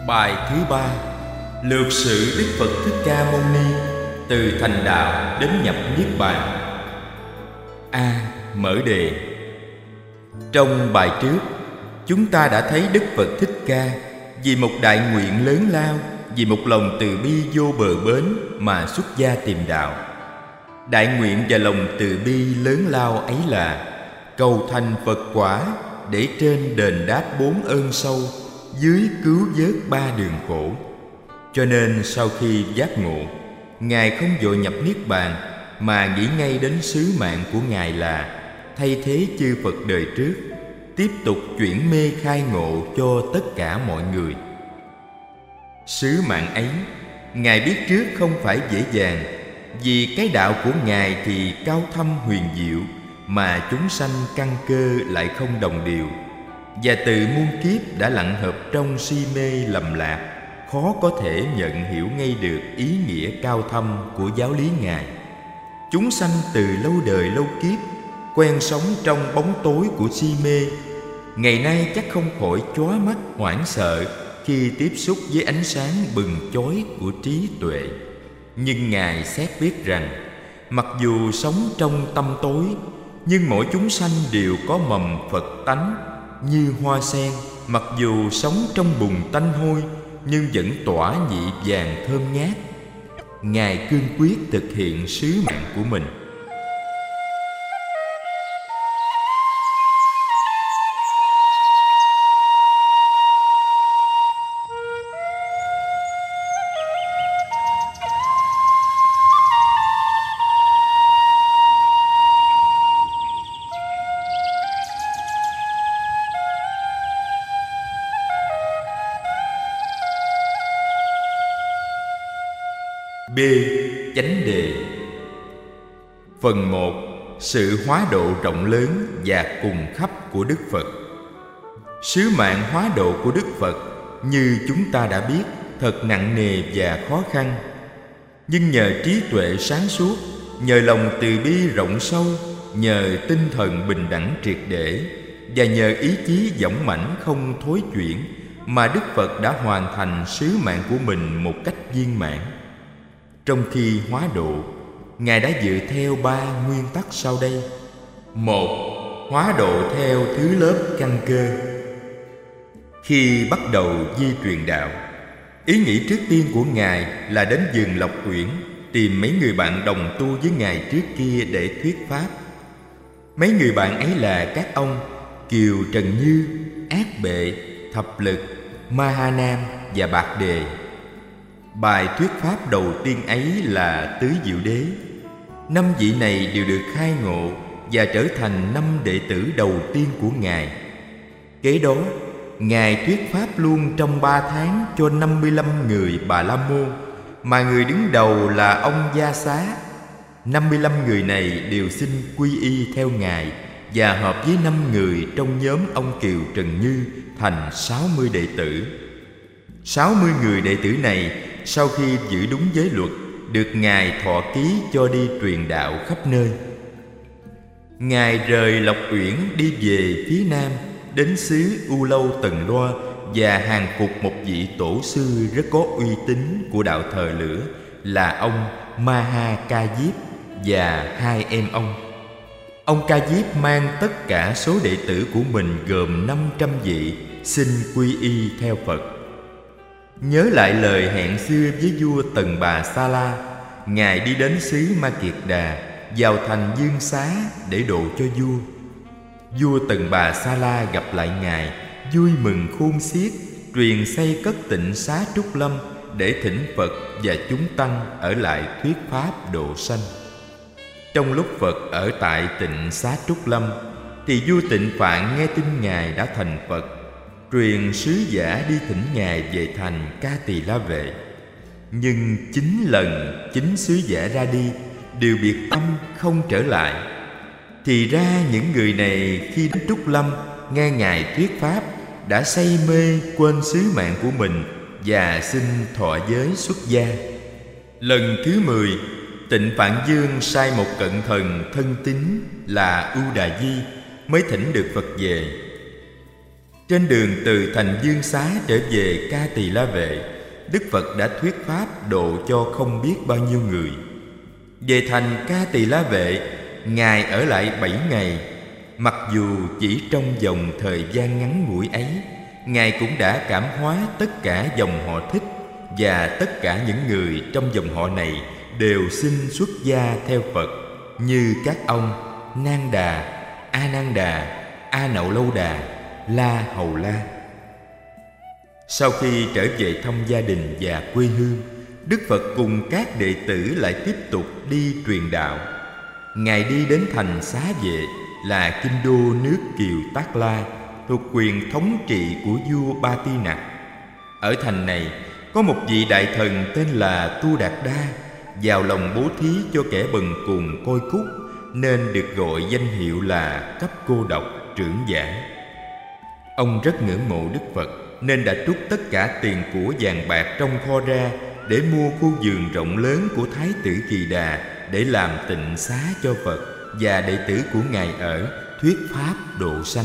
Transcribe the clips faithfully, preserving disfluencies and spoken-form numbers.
Bài thứ ba. Lược sử Đức Phật Thích Ca Mâu Ni từ thành đạo đến nhập niết bàn. A. Mở đề. Trong bài trước, chúng ta đã thấy Đức Phật Thích Ca vì một đại nguyện lớn lao, vì một lòng từ bi vô bờ bến mà xuất gia tìm đạo. Đại nguyện và lòng từ bi lớn lao ấy là cầu thành Phật quả, để trên đền đáp bốn ơn sâu, dưới cứu vớt ba đường khổ. Cho nên sau khi giác ngộ, Ngài không vội nhập niết bàn, mà nghĩ ngay đến sứ mạng của Ngài là thay thế chư Phật đời trước, tiếp tục chuyển mê khai ngộ cho tất cả mọi người. Sứ mạng ấy, Ngài biết trước không phải dễ dàng, vì cái đạo của Ngài thì cao thâm huyền diệu, mà chúng sanh căn cơ lại không đồng đều, và từ muôn kiếp đã lặn hợp trong si mê lầm lạc, khó có thể nhận hiểu ngay được ý nghĩa cao thâm của giáo lý Ngài. Chúng sanh từ lâu đời lâu kiếp quen sống trong bóng tối của si mê, ngày nay chắc không khỏi chói mắt hoảng sợ khi tiếp xúc với ánh sáng bừng chói của trí tuệ. Nhưng Ngài xét biết rằng, mặc dù sống trong tâm tối, nhưng mỗi chúng sanh đều có mầm Phật tánh như hoa sen. Mặc dù sống trong bùn tanh hôi, nhưng vẫn tỏa nhị vàng thơm ngát. Ngài cương quyết thực hiện sứ mạng của mình. B. Chánh đề. Phần một. Sự hóa độ rộng lớn và cùng khắp của Đức Phật. Sứ mạng hóa độ của Đức Phật, như chúng ta đã biết, thật nặng nề và khó khăn. Nhưng nhờ trí tuệ sáng suốt, nhờ lòng từ bi rộng sâu, nhờ tinh thần bình đẳng triệt để, và nhờ ý chí dũng mãnh không thối chuyển, mà Đức Phật đã hoàn thành sứ mạng của mình một cách viên mãn. Trong khi hóa độ, Ngài đã dựa theo ba nguyên tắc sau đây. Một. Hóa độ theo thứ lớp căn cơ. Khi bắt đầu di truyền đạo, ý nghĩ trước tiên của Ngài là đến vườn Lộc Uyển, tìm mấy người bạn đồng tu với Ngài trước kia để thuyết pháp. Mấy người bạn ấy là các ông Kiều Trần Như, Ác Bệ, Thập Lực, Ma Ha Nam và Bạc Đề. Bài thuyết pháp đầu tiên ấy là Tứ Diệu Đế. Năm vị này đều được khai ngộ và trở thành năm đệ tử đầu tiên của Ngài. Kế đó, Ngài thuyết pháp luôn trong ba tháng cho năm mươi lăm người Bà La Môn, mà người đứng đầu là ông Gia Xá. năm mươi lăm người này đều xin quy y theo Ngài và hợp với năm người trong nhóm ông Kiều Trần Như thành sáu mươi đệ tử. sáu mươi người đệ tử này sau khi giữ đúng giới luật, được Ngài thọ ký cho đi truyền đạo khắp nơi. Ngài rời Lộc Uyển đi về phía nam, đến xứ U Lâu Tần Loa, và hàng phục một vị tổ sư rất có uy tín của đạo thờ lửa là ông Ma Ha Ca Diếp và hai em ông. Ông Ca Diếp mang tất cả số đệ tử của mình gồm năm trăm vị xin quy y theo Phật. Nhớ lại lời hẹn xưa với vua Tần Bà Sa La, Ngài đi đến xứ Ma Kiệt Đà, vào thành Dương Xá để độ cho vua. Vua Tần Bà Sa La gặp lại Ngài, vui mừng khôn xiết, truyền xây cất tịnh xá Trúc Lâm để thỉnh Phật và chúng tăng ở lại thuyết pháp độ sanh. Trong lúc Phật ở tại tịnh xá Trúc Lâm, thì vua Tịnh Phạn nghe tin Ngài đã thành Phật, truyền sứ giả đi thỉnh Ngài về thành Ca Tỳ La Vệ. Nhưng chín lần chín sứ giả ra đi đều biệt tâm không trở lại. Thì ra những người này khi đến Trúc Lâm nghe Ngài thuyết pháp đã say mê quên sứ mạng của mình và xin thọ giới xuất gia. Lần thứ mười, Tịnh Phạn Dương sai một cận thần thân tín là Ưu Đà Di mới thỉnh được Phật về. Trên đường từ thành Dương Xá trở về Ca Tỳ La Vệ, Đức Phật đã thuyết pháp độ cho không biết bao nhiêu người. Về thành Ca Tỳ La Vệ, Ngài ở lại bảy ngày. Mặc dù chỉ trong vòng thời gian ngắn ngủi ấy, Ngài cũng đã cảm hóa tất cả dòng họ Thích, và tất cả những người trong dòng họ này đều xin xuất gia theo Phật, như các ông Nang Đà, A Nan Đà, A Nậu Lâu Đà, La Hầu La. Sau khi trở về thăm gia đình và quê hương, Đức Phật cùng các đệ tử lại tiếp tục đi truyền đạo. Ngài đi đến thành Xá Vệ, là kinh đô nước Kiều Tát La, thuộc quyền thống trị của vua Ba Ti Nặc. Ở thành này có một vị đại thần tên là Tu Đạt Đa, giàu lòng bố thí cho kẻ bần cùng côi cút, nên được gọi danh hiệu là cấp cô độc trưởng giả. Ông rất ngưỡng mộ Đức Phật, nên đã trút tất cả tiền của vàng bạc trong kho ra để mua khu vườn rộng lớn của Thái tử Kỳ Đà để làm tịnh xá cho Phật và đệ tử của Ngài ở, thuyết pháp độ sanh.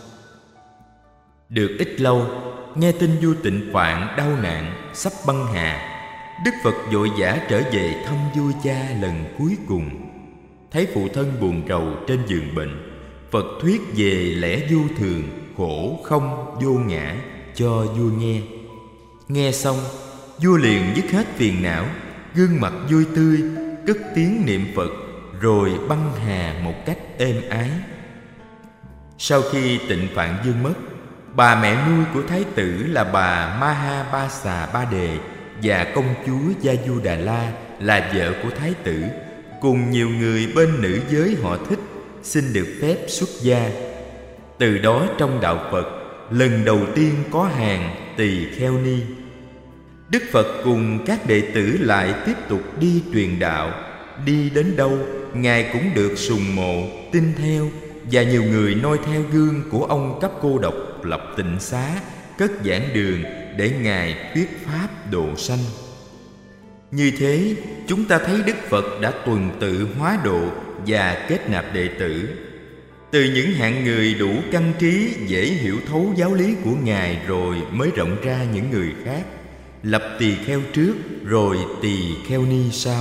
Được ít lâu, nghe tin vua Tịnh Phạn đau nạn sắp băng hà, Đức Phật vội vã trở về thăm vua cha lần cuối cùng. Thấy phụ thân buồn rầu trên giường bệnh, Phật thuyết về lẽ vô thường, khổ không, vô ngã cho vua nghe. Nghe xong, vua liền dứt hết phiền não, gương mặt vui tươi, cất tiếng niệm Phật, rồi băng hà một cách êm ái. Sau khi Tịnh Phạn Vương mất, bà mẹ nuôi của thái tử là bà Maha Ba Xà Ba Đề và công chúa Gia Du Đà La là vợ của thái tử, cùng nhiều người bên nữ giới họ Thích xin được phép xuất gia. Từ đó trong đạo Phật, lần đầu tiên có hàng tỳ kheo ni. Đức Phật cùng các đệ tử lại tiếp tục đi truyền đạo. Đi đến đâu, Ngài cũng được sùng mộ, tin theo, và nhiều người noi theo gương của ông cấp cô độc lập tịnh xá, cất giảng đường để Ngài thuyết pháp độ sanh. Như thế, chúng ta thấy Đức Phật đã tuần tự hóa độ và kết nạp đệ tử. Từ những hạng người đủ căn trí, dễ hiểu thấu giáo lý của Ngài, rồi mới rộng ra những người khác, lập tỳ kheo trước, rồi tỳ kheo ni sau.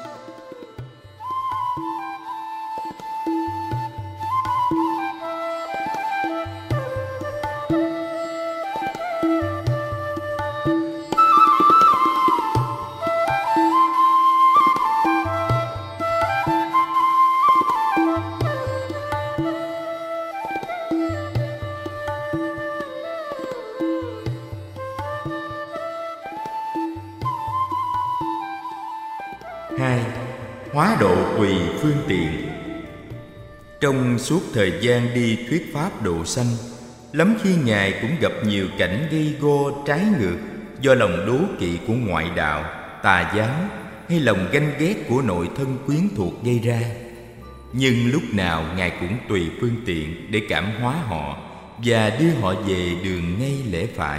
Hai. Hóa độ tùy phương tiện. Trong suốt thời gian đi thuyết pháp độ sanh, lắm khi Ngài cũng gặp nhiều cảnh gây go trái ngược do lòng đố kỵ của ngoại đạo, tà giáo hay lòng ganh ghét của nội thân quyến thuộc gây ra. Nhưng lúc nào Ngài cũng tùy phương tiện để cảm hóa họ và đưa họ về đường ngay lẽ phải.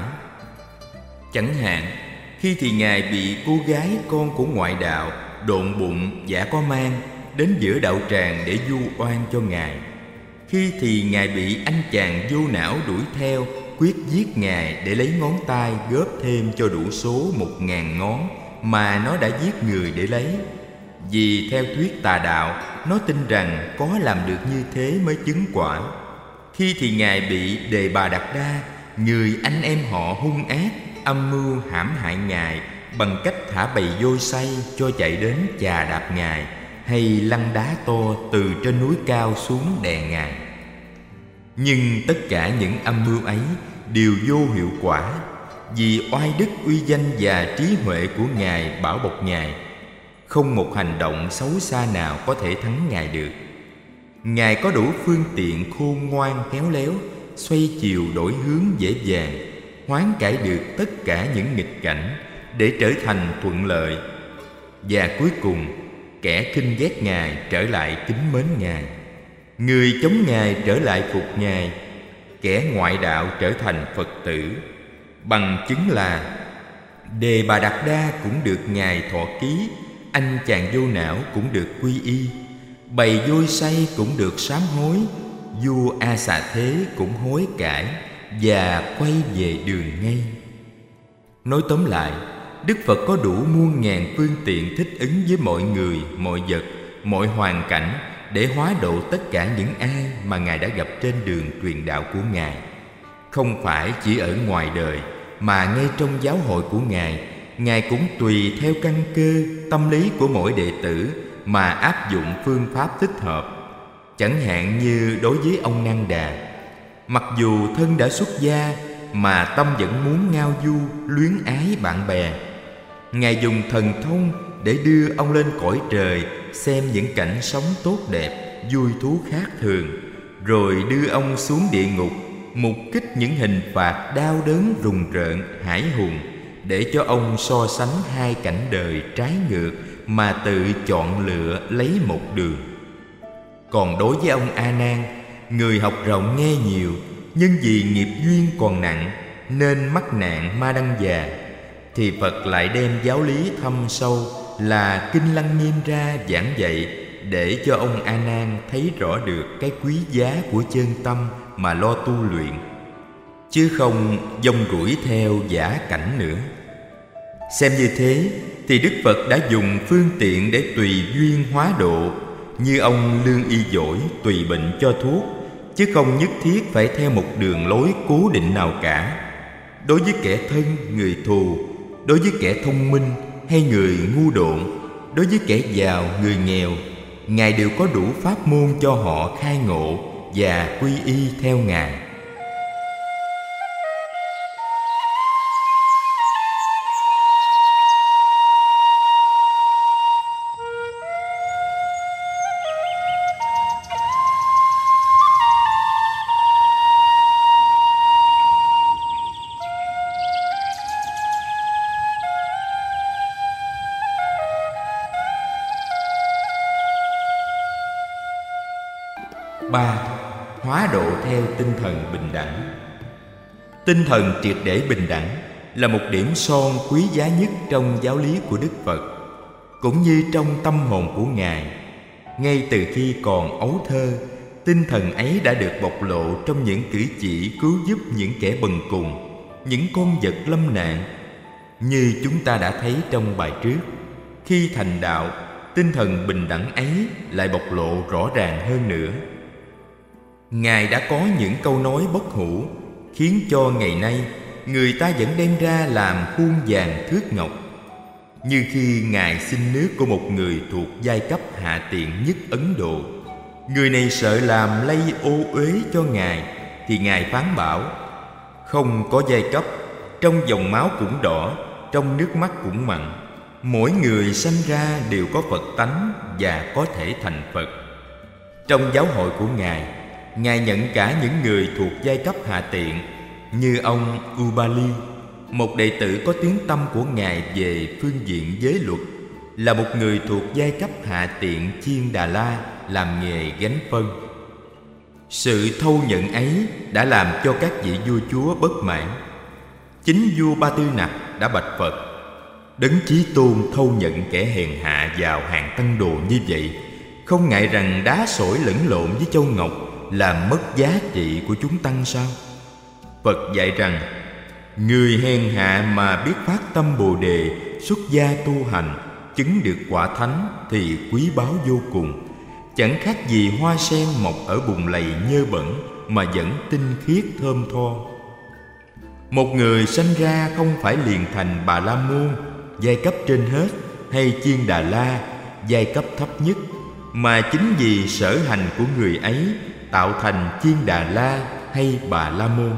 Chẳng hạn, khi thì Ngài bị cô gái con của ngoại đạo độn bụng giả có mang đến giữa đạo tràng để vu oan cho Ngài. Khi thì Ngài bị anh chàng vô não đuổi theo, quyết giết Ngài để lấy ngón tay góp thêm cho đủ số một ngàn ngón mà nó đã giết người để lấy. Vì theo thuyết tà đạo, nó tin rằng có làm được như thế mới chứng quả. Khi thì Ngài bị Đề Bà Đạt Đa, người anh em họ hung ác, âm mưu hãm hại Ngài bằng cách thả bầy voi say cho chạy đến chà đạp Ngài, hay lăn đá to từ trên núi cao xuống đè Ngài. Nhưng tất cả những âm mưu ấy đều vô hiệu quả, vì oai đức uy danh và trí huệ của Ngài bảo bọc Ngài. Không một hành động xấu xa nào có thể thắng Ngài được. Ngài có đủ phương tiện khôn ngoan khéo léo, xoay chiều đổi hướng dễ dàng, hoán cải được tất cả những nghịch cảnh để trở thành thuận lợi. Và cuối cùng, kẻ khinh ghét Ngài trở lại kính mến Ngài, người chống Ngài trở lại phục Ngài, kẻ ngoại đạo trở thành Phật tử. Bằng chứng là Đề Bà Đạt Đa cũng được Ngài thọ ký, anh chàng vô não cũng được quy y, bầy voi say cũng được sám hối, vua A Xà Thế cũng hối cải, và quay về đường ngay. Nói tóm lại, Đức Phật có đủ muôn ngàn phương tiện thích ứng với mọi người, mọi vật, mọi hoàn cảnh để hóa độ tất cả những ai mà Ngài đã gặp trên đường truyền đạo của Ngài. Không phải chỉ ở ngoài đời, mà ngay trong giáo hội của Ngài, Ngài cũng tùy theo căn cơ, tâm lý của mỗi đệ tử mà áp dụng phương pháp thích hợp. Chẳng hạn như đối với ông Nan Đà, mặc dù thân đã xuất gia mà tâm vẫn muốn ngao du, luyến ái bạn bè. Ngài dùng thần thông để đưa ông lên cõi trời xem những cảnh sống tốt đẹp, vui thú khác thường, rồi đưa ông xuống địa ngục mục kích những hình phạt đau đớn rùng rợn, hãi hùng, để cho ông so sánh hai cảnh đời trái ngược mà tự chọn lựa lấy một đường. Còn đối với ông A Nan, người học rộng nghe nhiều, nhưng vì nghiệp duyên còn nặng nên mắc nạn ma đăng già, thì Phật lại đem giáo lý thâm sâu là Kinh Lăng Nghiêm ra giảng dạy, để cho ông A Nan thấy rõ được cái quý giá của chân tâm mà lo tu luyện, chứ không dông rủi theo giả cảnh nữa. Xem như thế thì Đức Phật đã dùng phương tiện để tùy duyên hóa độ, như ông lương y giỏi tùy bệnh cho thuốc, chứ không nhất thiết phải theo một đường lối cố định nào cả. Đối với kẻ thân, người thù, đối với kẻ thông minh hay người ngu độn, đối với kẻ giàu, người nghèo, Ngài đều có đủ pháp môn cho họ khai ngộ và quy y theo Ngài. Ba. Hóa độ theo tinh thần bình đẳng. Tinh thần triệt để bình đẳng là một điểm son quý giá nhất trong giáo lý của Đức Phật, cũng như trong tâm hồn của Ngài. Ngay từ khi còn ấu thơ, tinh thần ấy đã được bộc lộ trong những cử chỉ cứu giúp những kẻ bần cùng, những con vật lâm nạn. Như chúng ta đã thấy trong bài trước, khi thành đạo, tinh thần bình đẳng ấy lại bộc lộ rõ ràng hơn nữa. Ngài đã có những câu nói bất hủ, khiến cho ngày nay người ta vẫn đem ra làm khuôn vàng thước ngọc. Như khi Ngài xin nước của một người thuộc giai cấp hạ tiện nhất Ấn Độ. Người này sợ làm lây ô uế cho Ngài, thì Ngài phán bảo: không có giai cấp, trong dòng máu cũng đỏ, trong nước mắt cũng mặn. Mỗi người sanh ra đều có Phật tánh và có thể thành Phật. Trong giáo hội của Ngài, Ngài nhận cả những người thuộc giai cấp hạ tiện, như ông Ubali, một đệ tử có tiếng tăm của Ngài về phương diện giới luật, là một người thuộc giai cấp hạ tiện Chiên Đà La, làm nghề gánh phân. Sự thâu nhận ấy đã làm cho các vị vua chúa bất mãn. Chính vua Ba Tư Nặc đã bạch Phật: Đấng Chí Tôn thâu nhận kẻ hèn hạ vào hàng tăng đồ như vậy, không ngại rằng đá sỏi lẫn lộn với châu ngọc làm mất giá trị của chúng tăng sao? Phật dạy rằng, người hèn hạ mà biết phát tâm Bồ Đề, xuất gia tu hành, chứng được quả thánh thì quý báu vô cùng, chẳng khác gì hoa sen mọc ở bùn lầy nhơ bẩn mà vẫn tinh khiết thơm tho. Một người sanh ra không phải liền thành Bà La Môn, giai cấp trên hết, hay Chiên Đà La, giai cấp thấp nhất, mà chính vì sở hành của người ấy tạo thành Chiên Đà La hay Bà La Môn.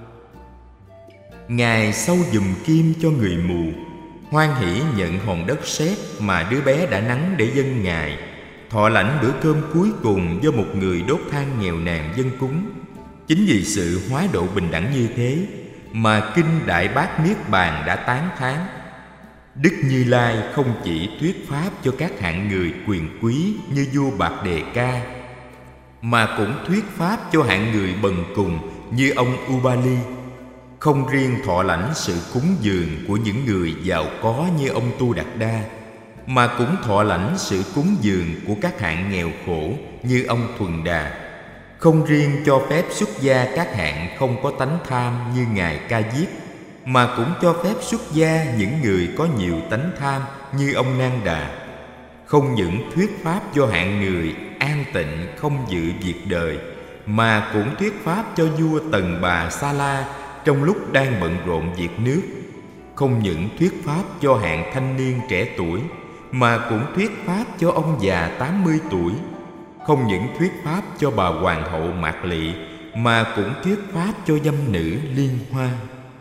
Ngài sâu dùm kim cho người mù, hoan hỷ nhận hòn đất sét mà đứa bé đã nắng để dâng Ngài, thọ lãnh bữa cơm cuối cùng do một người đốt than nghèo nàn dâng cúng. Chính vì sự hóa độ bình đẳng như thế mà Kinh Đại Bát Niết Bàn đã tán thán. Đức Như Lai không chỉ thuyết pháp cho các hạng người quyền quý như vua Bạc Đề Ca, mà cũng thuyết pháp cho hạng người bần cùng như ông Ubali. Không riêng thọ lãnh sự cúng dường của những người giàu có như ông Tu Đạt Đa, mà cũng thọ lãnh sự cúng dường của các hạng nghèo khổ như ông Thuần Đà. không riêng cho phép xuất gia các hạng không có tánh tham như Ngài Ca Diếp, mà cũng cho phép xuất gia những người có nhiều tánh tham như ông Nan Đà. Không những thuyết pháp cho hạng người an tịnh không dự việc đời, mà cũng thuyết pháp cho vua Tần Bà Sa La trong lúc đang bận rộn việc nước. Không những thuyết pháp cho hạng thanh niên trẻ tuổi, mà cũng thuyết pháp cho ông già tám mươi tuổi. Không những thuyết pháp cho bà hoàng hậu Mạc Lị, mà cũng thuyết pháp cho dâm nữ Liên Hoa.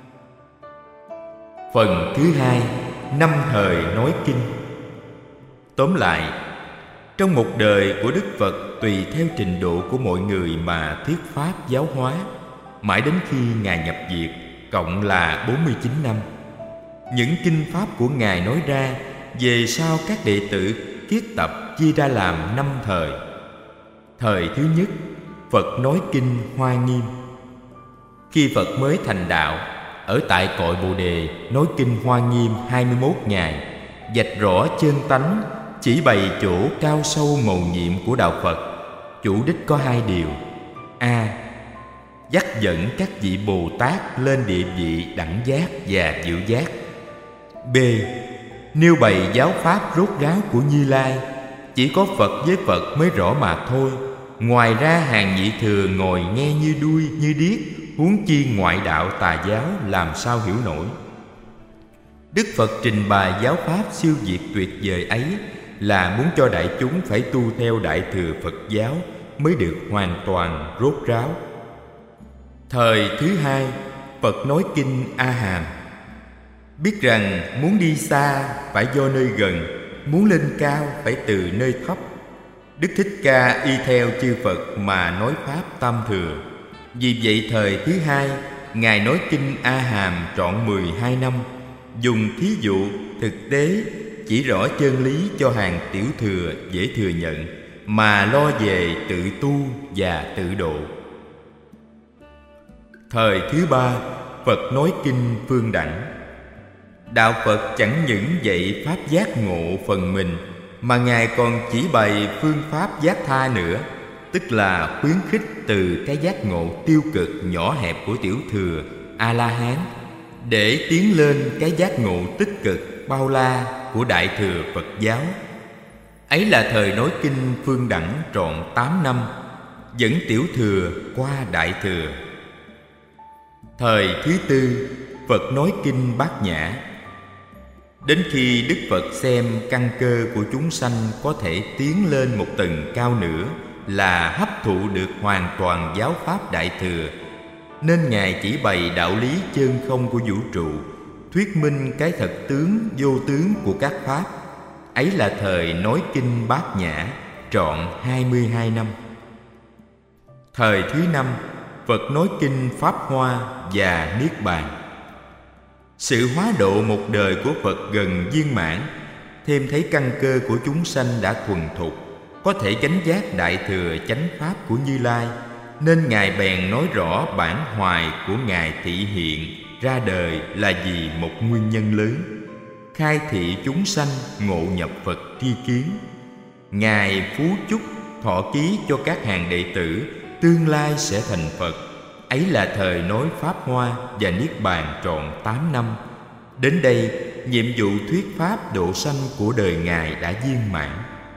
Phần thứ hai, năm thời nói kinh. Tóm lại, trong một đời của Đức Phật, tùy theo trình độ của mọi người mà thuyết pháp giáo hóa, mãi đến khi Ngài nhập diệt, cộng là bốn mươi chín năm. Những kinh pháp của Ngài nói ra, về sau các đệ tử kiết tập chia ra làm năm thời. Thời thứ nhất, Phật nói kinh Hoa Nghiêm. Khi Phật mới thành đạo, ở tại cội Bồ Đề nói kinh Hoa Nghiêm hai mươi mốt ngày, vạch rõ chân tánh, chỉ bày chỗ cao sâu mầu nhiệm của đạo Phật. Chủ đích có hai điều: A. Dắt dẫn các vị Bồ Tát lên địa vị đẳng giác và diệu giác. B. Nêu bày giáo pháp rốt ráo của Như Lai, chỉ có Phật với Phật mới rõ mà thôi. Ngoài ra hàng nhị thừa ngồi nghe như đuôi như điếc, huống chi ngoại đạo tà giáo làm sao hiểu nổi. Đức Phật trình bày giáo pháp siêu việt tuyệt vời ấy là muốn cho đại chúng phải tu theo Đại thừa Phật giáo mới được hoàn toàn rốt ráo. Thời thứ hai, Phật nói kinh A Hàm. Biết rằng muốn đi xa phải do nơi gần, muốn lên cao phải từ nơi thấp. Đức Thích Ca y theo chư Phật mà nói pháp tam thừa. Vì vậy thời thứ hai, Ngài nói kinh A Hàm trọn mười hai năm, dùng thí dụ thực tế chỉ rõ chân lý cho hàng tiểu thừa dễ thừa nhận, mà lo về tự tu và tự độ. Thời thứ ba, Phật nói kinh Phương Đẳng. Đạo Phật chẳng những dạy pháp giác ngộ phần mình, mà Ngài còn chỉ bày phương pháp giác tha nữa, tức là khuyến khích từ cái giác ngộ tiêu cực nhỏ hẹp của tiểu thừa A-la-hán để tiến lên cái giác ngộ tích cực bao la của Đại thừa Phật giáo. Ấy là thời nói kinh Phương Đẳng trọn tám năm, dẫn tiểu thừa qua Đại thừa. Thời thứ tư, Phật nói kinh Bát Nhã. Đến khi Đức Phật xem căn cơ của chúng sanh có thể tiến lên một tầng cao nữa là hấp thụ được hoàn toàn giáo pháp Đại thừa, nên Ngài chỉ bày đạo lý chân không của vũ trụ, thuyết minh cái thật tướng vô tướng của các pháp. Ấy là thời nói kinh Bát Nhã trọn hai mươi hai năm. Thời thứ năm, Phật nói kinh Pháp Hoa và Niết Bàn. Sự hóa độ một đời của Phật gần viên mãn, thêm thấy căn cơ của chúng sanh đã thuần thục, có thể chánh giác Đại thừa chánh pháp của Như Lai, nên Ngài bèn nói rõ bản hoài của Ngài thị hiện ra đời là vì một nguyên nhân lớn: khai thị chúng sanh ngộ nhập Phật tri kiến. Ngài phú chúc thọ ký cho các hàng đệ tử tương lai sẽ thành Phật. Ấy là thời nói Pháp Hoa và Niết Bàn trọn tám năm. Đến đây, nhiệm vụ thuyết pháp độ sanh của đời Ngài đã viên mãn.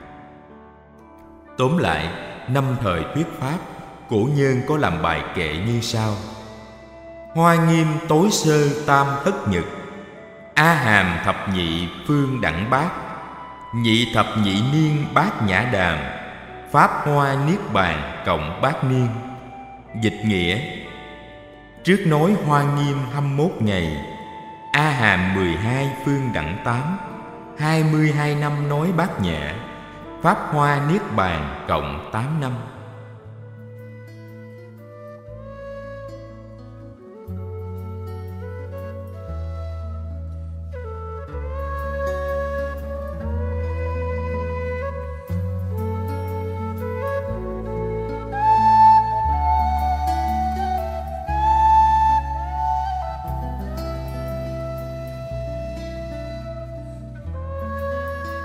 Tóm lại, năm thời thuyết pháp, cổ nhân có làm bài kệ như sau: Hoa Nghiêm tối sơ tam thất nhật, A Hàm thập nhị phương đẳng bát, nhị thập nhị niên bát nhã đàm, Pháp Hoa Niết Bàn cộng bát niên. Dịch nghĩa: trước nói Hoa Nghiêm hai mươi mốt ngày, A Hàm mười hai phương đẳng tám, hai mươi hai năm nói bát nhã, Pháp Hoa Niết Bàn cộng tám năm.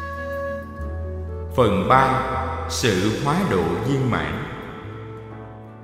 Phần ba. Sự hóa độ viên mãn.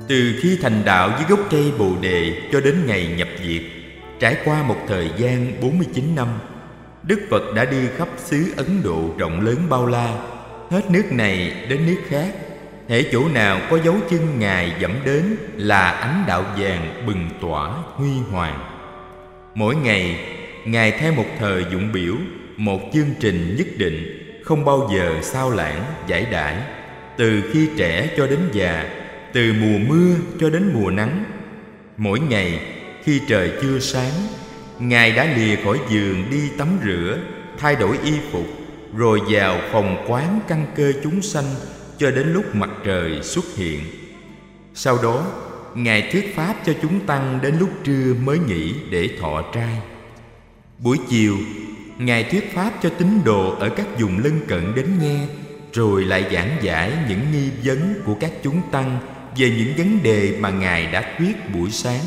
Từ khi thành đạo dưới gốc cây Bồ Đề cho đến ngày nhập diệt, trải qua một thời gian bốn mươi chín năm, Đức Phật đã đi khắp xứ Ấn Độ rộng lớn bao la, hết nước này đến nước khác. Hễ chỗ nào có dấu chân Ngài dẫm đến là ánh đạo vàng bừng tỏa huy hoàng. Mỗi ngày, Ngài theo một thời dụng biểu, một chương trình nhất định, không bao giờ sao lãng giải đãi. Từ khi trẻ cho đến già, từ mùa mưa cho đến mùa nắng, mỗi ngày khi trời chưa sáng, Ngài đã lìa khỏi giường đi tắm rửa, thay đổi y phục, rồi vào phòng quán căn cơ chúng sanh cho đến lúc mặt trời xuất hiện. Sau đó, Ngài thuyết pháp cho chúng tăng đến lúc trưa mới nghỉ để thọ trai. Buổi chiều, Ngài thuyết pháp cho tín đồ ở các vùng lân cận đến nghe, rồi lại giảng giải những nghi vấn của các chúng tăng về những vấn đề mà Ngài đã thuyết buổi sáng.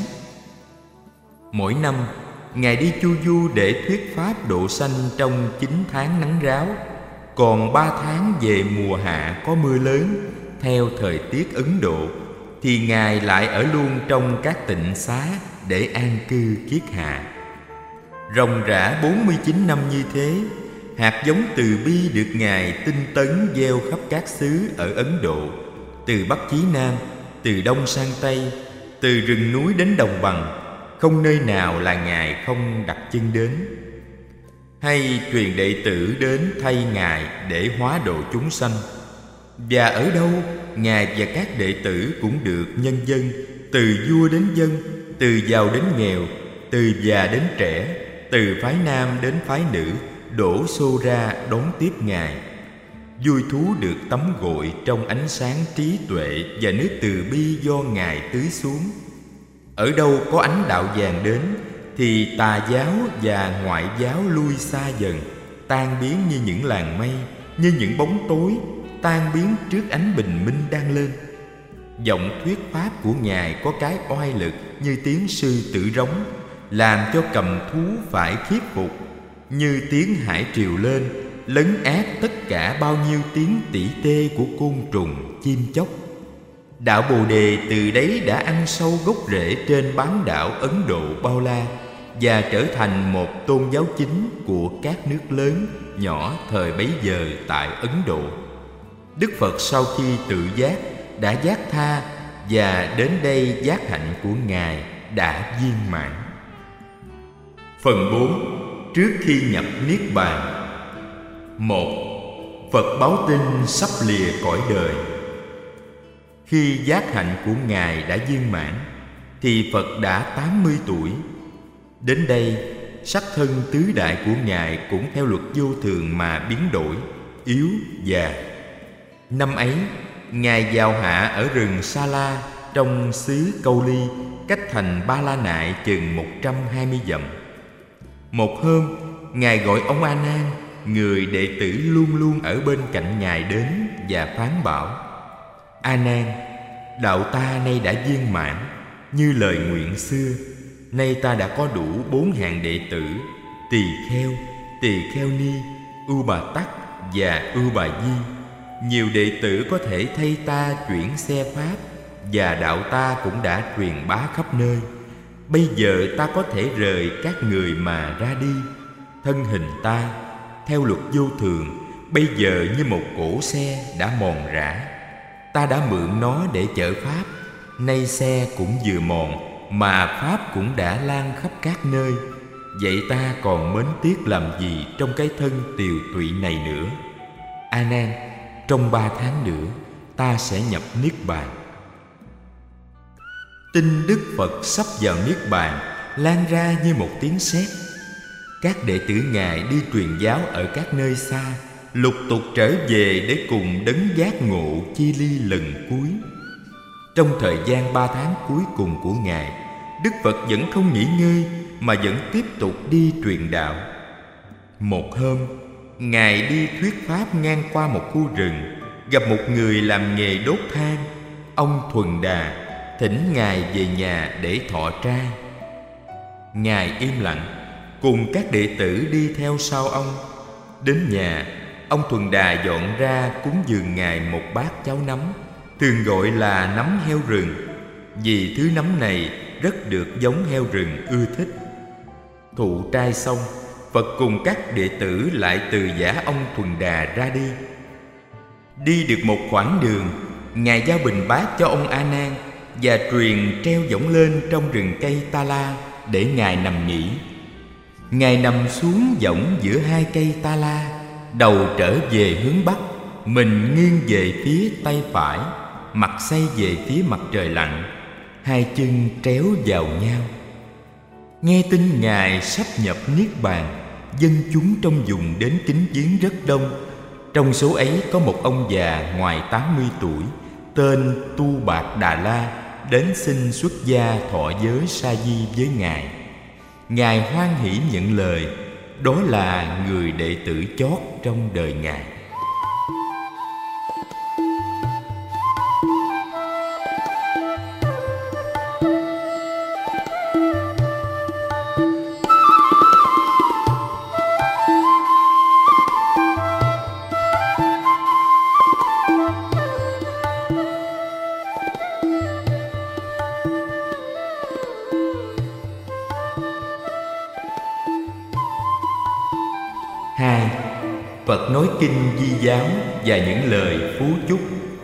Mỗi năm, Ngài đi chu du để thuyết pháp độ sanh trong chín tháng nắng ráo, còn ba tháng về mùa hạ có mưa lớn theo thời tiết Ấn Độ, thì Ngài lại ở luôn trong các tịnh xá để an cư kiết hạ. Ròng rã bốn mươi chín năm như thế, hạt giống từ bi được Ngài tinh tấn gieo khắp các xứ ở Ấn Độ, từ Bắc chí Nam, từ Đông sang Tây, từ rừng núi đến đồng bằng, không nơi nào là Ngài không đặt chân đến. Hay truyền đệ tử đến thay Ngài để hóa độ chúng sanh. Và ở đâu, Ngài và các đệ tử cũng được nhân dân, từ vua đến dân, từ giàu đến nghèo, từ già đến trẻ, từ phái nam đến phái nữ, đổ xô ra đón tiếp Ngài. Vui thú được tắm gội trong ánh sáng trí tuệ và nước từ bi do Ngài tưới xuống. Ở đâu có ánh đạo vàng đến, thì tà giáo và ngoại giáo lui xa dần, tan biến như những làn mây, như những bóng tối tan biến trước ánh bình minh đang lên. Giọng thuyết pháp của Ngài có cái oai lực như tiếng sư tử rống, làm cho cầm thú phải khiếp phục, như tiếng hải triều lên, lấn át tất cả bao nhiêu tiếng tỉ tê của côn trùng, chim chóc. Đạo Bồ Đề từ đấy đã ăn sâu gốc rễ trên bán đảo Ấn Độ bao la và trở thành một tôn giáo chính của các nước lớn, nhỏ thời bấy giờ tại Ấn Độ. Đức Phật sau khi tự giác đã giác tha, và đến đây giác hạnh của Ngài đã viên mãn. Phần bốn. Trước khi nhập Niết Bàn. Một. Phật báo tin sắp lìa cõi đời. Khi giác hạnh của Ngài đã viên mãn, thì Phật đã tám mươi tuổi. Đến đây, sắc thân tứ đại của Ngài cũng theo luật vô thường mà biến đổi, yếu, già. Năm ấy, Ngài vào hạ ở rừng Sa La trong xứ Câu Ly, cách thành Ba La Nại chừng một trăm hai mươi dặm. Một hôm, Ngài gọi ông A Nan, người đệ tử luôn luôn ở bên cạnh Ngài, đến và phán bảo: A Nan, đạo ta nay đã viên mãn, như lời nguyện xưa. Nay ta đã có đủ bốn hạng đệ tử: Tỳ Kheo, Tỳ Kheo Ni, Ưu Bà Tắc và Ưu Bà Di. Nhiều đệ tử có thể thay ta chuyển xe pháp, và đạo ta cũng đã truyền bá khắp nơi. Bây giờ ta có thể rời các người mà ra đi. Thân hình ta, theo luật vô thường, bây giờ như một cỗ xe đã mòn rã. Ta đã mượn nó để chở pháp. Nay xe cũng vừa mòn, mà pháp cũng đã lan khắp các nơi. Vậy ta còn mến tiếc làm gì trong cái thân tiều tụy này nữa? A Nan, trong ba tháng nữa, ta sẽ nhập Niết Bàn. Tin Đức Phật sắp vào Niết Bàn lan ra như một tiếng sét. Các đệ tử Ngài đi truyền giáo ở các nơi xa, lục tục trở về để cùng đấng giác ngộ chia ly lần cuối. Trong thời gian ba tháng cuối cùng của Ngài, Đức Phật vẫn không nghỉ ngơi mà vẫn tiếp tục đi truyền đạo. Một hôm, Ngài đi thuyết pháp ngang qua một khu rừng, gặp một người làm nghề đốt than, ông Thuần Đà, thỉnh Ngài về nhà để thọ trai. Ngài im lặng, cùng các đệ tử đi theo sau ông. Đến nhà, ông Thuần Đà dọn ra cúng dường Ngài một bát cháo nấm, thường gọi là nấm heo rừng, vì thứ nấm này rất được giống heo rừng ưa thích. Thụ trai xong, Phật cùng các đệ tử lại từ Giả Ông Thuần Đà ra đi. Đi được một khoảng đường, Ngài giao bình bát cho ông A Nan và truyền treo võng lên trong rừng cây Ta La để Ngài nằm nghỉ. Ngài nằm xuống võng giữa hai cây Ta La, đầu trở về hướng Bắc, mình nghiêng về phía tay phải, mặt xoay về phía mặt trời lặn, hai chân tréo vào nhau. Nghe tin Ngài sắp nhập Niết Bàn, dân chúng trong vùng đến kính viếng rất đông. Trong số ấy có một ông già ngoài tám mươi tuổi, tên Tu Bạc Đà La, đến xin xuất gia thọ giới sa di với Ngài. Ngài hoan hỷ nhận lời, đó là người đệ tử chót trong đời Ngài. Hai, Phật nói kinh Di giáo và những lời phú chúc.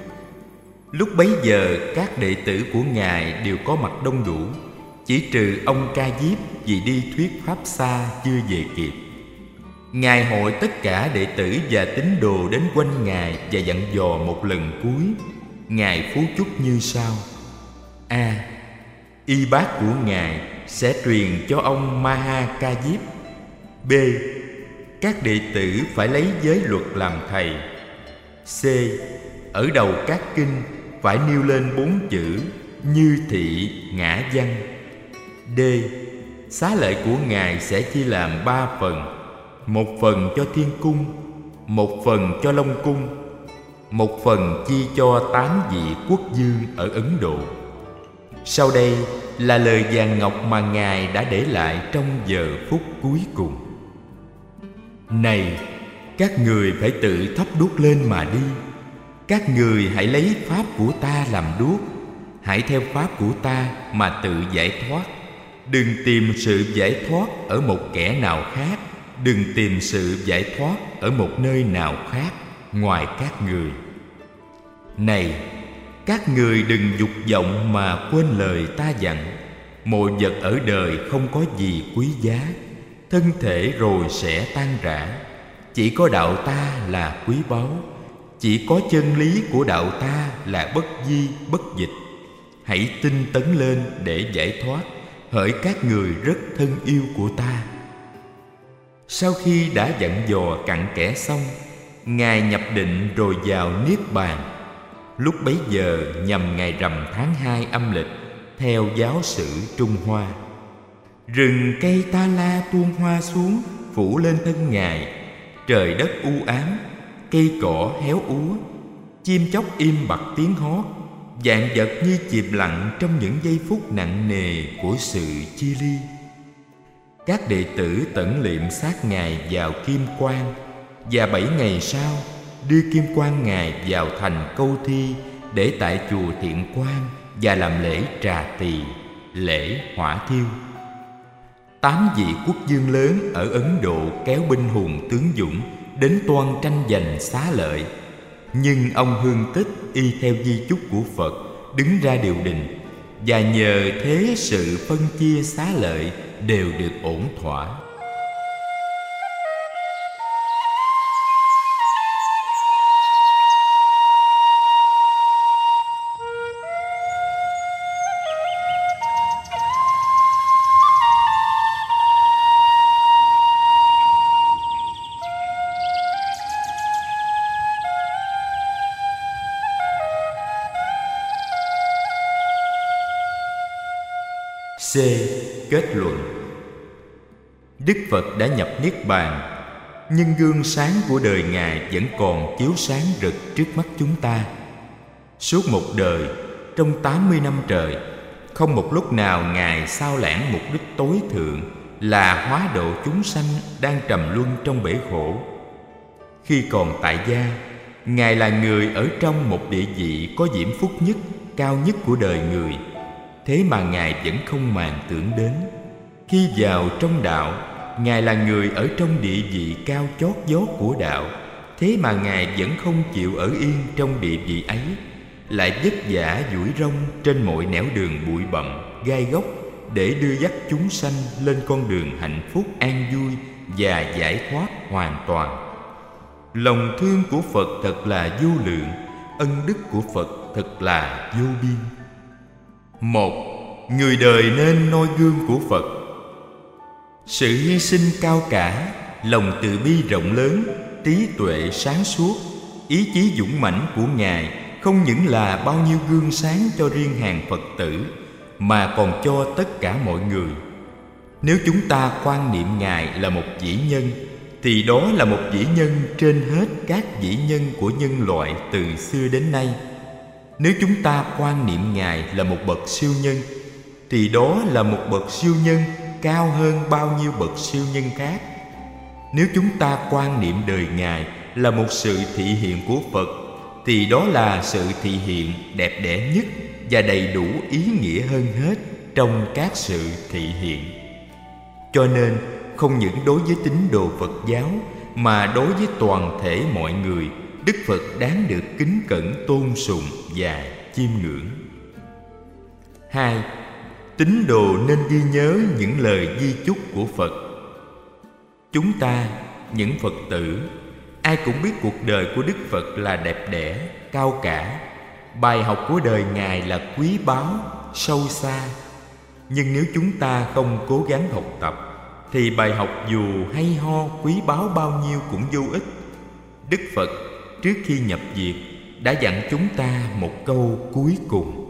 Lúc bấy giờ các đệ tử của Ngài đều có mặt đông đủ, chỉ trừ ông Ca Diếp vì đi thuyết pháp xa chưa về kịp. Ngài hội tất cả đệ tử và tín đồ đến quanh Ngài và dặn dò một lần cuối. Ngài phú chúc như sau: A. Y bát của Ngài sẽ truyền cho ông Maha Ca Diếp. B. Các đệ tử phải lấy giới luật làm thầy. C. Ở đầu các kinh phải nêu lên bốn chữ như thị ngã văn. D. Xá lợi của Ngài sẽ chia làm ba phần: một phần cho thiên cung, một phần cho Long cung, một phần chia cho tám vị quốc vương ở Ấn Độ. Sau đây là lời vàng ngọc mà Ngài đã để lại trong giờ phút cuối cùng. Này, các người phải tự thắp đuốc lên mà đi. Các người hãy lấy pháp của ta làm đuốc. Hãy theo pháp của ta mà tự giải thoát. Đừng tìm sự giải thoát ở một kẻ nào khác. Đừng tìm sự giải thoát ở một nơi nào khác ngoài các người. Này, các người đừng dục vọng mà quên lời ta dặn. Mọi vật ở đời không có gì quý giá. Thân thể rồi sẽ tan rã. Chỉ có đạo ta là quý báu. Chỉ có chân lý của đạo ta là bất di bất dịch. Hãy tinh tấn lên để giải thoát, hỡi các người rất thân yêu của ta. Sau khi đã dặn dò cặn kẽ xong, Ngài nhập định rồi vào Niết Bàn. Lúc bấy giờ nhằm ngày rằm tháng hai âm lịch theo giáo sử Trung Hoa. Rừng cây Ta La tuôn hoa xuống phủ lên thân Ngài. Trời đất u ám, cây cỏ héo úa, chim chóc im bặt tiếng hót. Vạn vật như chìm lặng trong những giây phút nặng nề của sự chia ly. Các đệ tử tẩn liệm xác Ngài vào kim quan, và bảy ngày sau đưa kim quan Ngài vào thành Câu Thi để tại chùa Thiện Quan và làm lễ trà tỳ, lễ hỏa thiêu. Tám vị quốc vương lớn ở Ấn Độ kéo binh hùng tướng dũng đến toan tranh giành xá lợi. Nhưng ông Hương Tích y theo di chúc của Phật đứng ra điều đình, và nhờ thế sự phân chia xá lợi đều được ổn thỏa. C. Kết luận. Đức Phật đã nhập Niết Bàn, nhưng gương sáng của đời Ngài vẫn còn chiếu sáng rực trước mắt chúng ta. Suốt một đời, trong tám mươi năm trời, không một lúc nào Ngài sao lãng mục đích tối thượng là hóa độ chúng sanh đang trầm luân trong bể khổ. Khi còn tại gia, Ngài là người ở trong một địa vị có diễm phúc nhất, cao nhất của đời người. thế mà Ngài vẫn không màng tưởng đến. Khi vào trong đạo, Ngài là người ở trong địa vị cao chót vót của đạo, thế mà Ngài vẫn không chịu ở yên trong địa vị ấy, lại vất vả duỗi rong trên mọi nẻo đường bụi bặm, gai góc để đưa dắt chúng sanh lên con đường hạnh phúc an vui và giải thoát hoàn toàn. Lòng thương của Phật thật là vô lượng, ân đức của Phật thật là vô biên. Một, người đời nên noi gương của Phật. Sự hy sinh cao cả, lòng từ bi rộng lớn, trí tuệ sáng suốt, ý chí dũng mãnh của Ngài không những là bao nhiêu gương sáng cho riêng hàng Phật tử, mà còn cho tất cả mọi người. Nếu chúng ta quan niệm Ngài là một vĩ nhân, thì đó là một vĩ nhân trên hết các vĩ nhân của nhân loại từ xưa đến nay. Nếu chúng ta quan niệm Ngài là một bậc siêu nhân, thì đó là một bậc siêu nhân cao hơn bao nhiêu bậc siêu nhân khác. Nếu chúng ta quan niệm đời Ngài là một sự thị hiện của Phật, thì đó là sự thị hiện đẹp đẽ nhất và đầy đủ ý nghĩa hơn hết trong các sự thị hiện. Cho nên, không những đối với tín đồ Phật giáo, mà đối với toàn thể mọi người, Đức Phật đáng được kính cẩn tôn sùng và chiêm ngưỡng. Hai, tín đồ nên ghi nhớ những lời di chúc của Phật. Chúng ta, những Phật tử, ai cũng biết cuộc đời của Đức Phật là đẹp đẽ, cao cả. Bài học của đời Ngài là quý báu, sâu xa. Nhưng nếu chúng ta không cố gắng học tập, thì bài học dù hay ho, quý báu bao nhiêu cũng vô ích. Đức Phật trước khi nhập diệt đã dặn chúng ta một câu cuối cùng: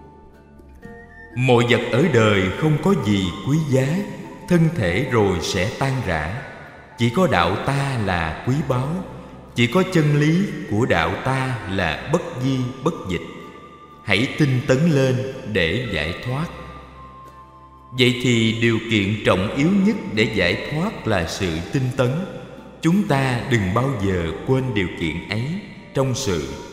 mọi vật ở đời không có gì quý giá, thân thể rồi sẽ tan rã. Chỉ có đạo ta là quý báu, chỉ có chân lý của đạo ta là bất di bất dịch. Hãy tinh tấn lên để giải thoát. Vậy thì điều kiện trọng yếu nhất để giải thoát là sự tinh tấn. Chúng ta đừng bao giờ quên điều kiện ấy trong sự